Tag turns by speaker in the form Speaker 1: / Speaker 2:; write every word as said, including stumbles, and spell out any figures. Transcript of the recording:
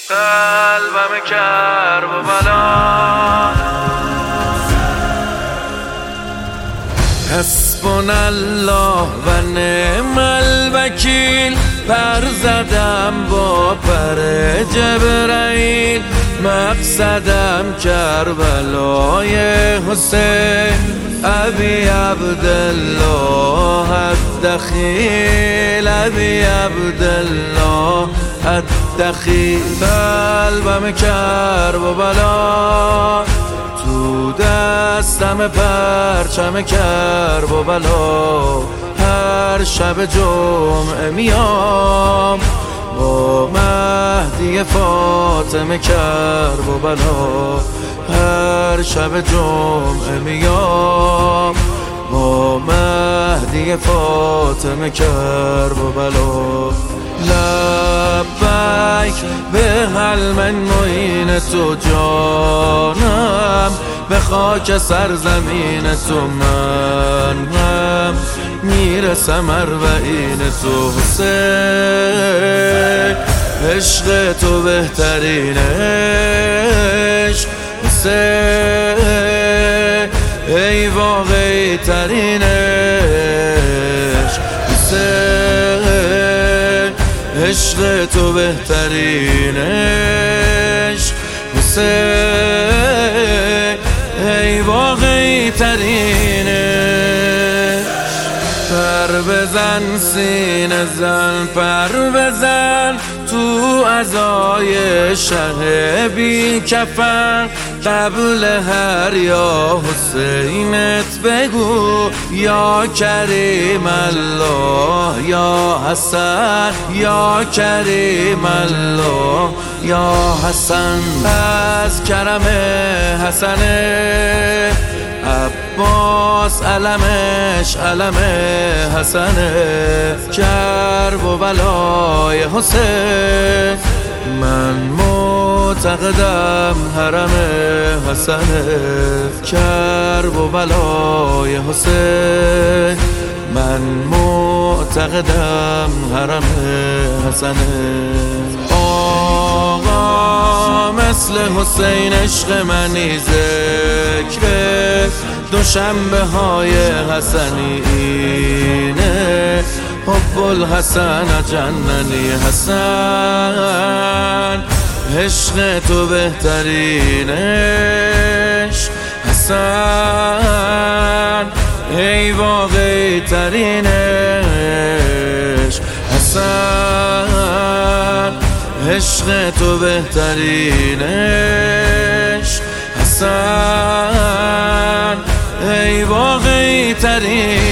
Speaker 1: قلبم کرب و بلا. حسبنا الله و نعم الوکیل، پر زدم با پر جبرائیل، مقصدم کربلای حسین، ابی عبدالله الدخیل، ابی عبدالله الدخیل. قلبم کرب و بلا، تو دستم پرچم کرب و بلا. هر شب جمعه میام با مهدی فاطمه کرب و بلا. هر شب جمعه میام با مهدی فاطمه کرب و بلا. لبیک به حل من معین تو جانم، به خاک سرزمین تو من هم میرسم اربعین تو حسین. عشق تو بهترین عشق حسین، ای واقعی ترین عشق حسین. عشق تو بهترین عشق حسین، ای واقعی ترین عشق. پر بزن سینه زن، پر بزن تو عزای شه بی کفن. قبل هر یا حسینت بگو یا کریم الله یا حسن، یا کریم الله یا حسن. از کرم حسن عباس علمش علم حسن، کرب و بلای حسین. من معتقدم حرم حسن، کرب و بلای حسین. من معتقدم حرم حسن. آقا مثل حسین عشق منی ذکر دوشنبه های حسنی اینه. حب الحسن جننی حسن، عشق تو بهترین عشق حسن، ای واقعی ترین عشق حسن. عشق تو بهترین عشق حسن، ای واقعی ترین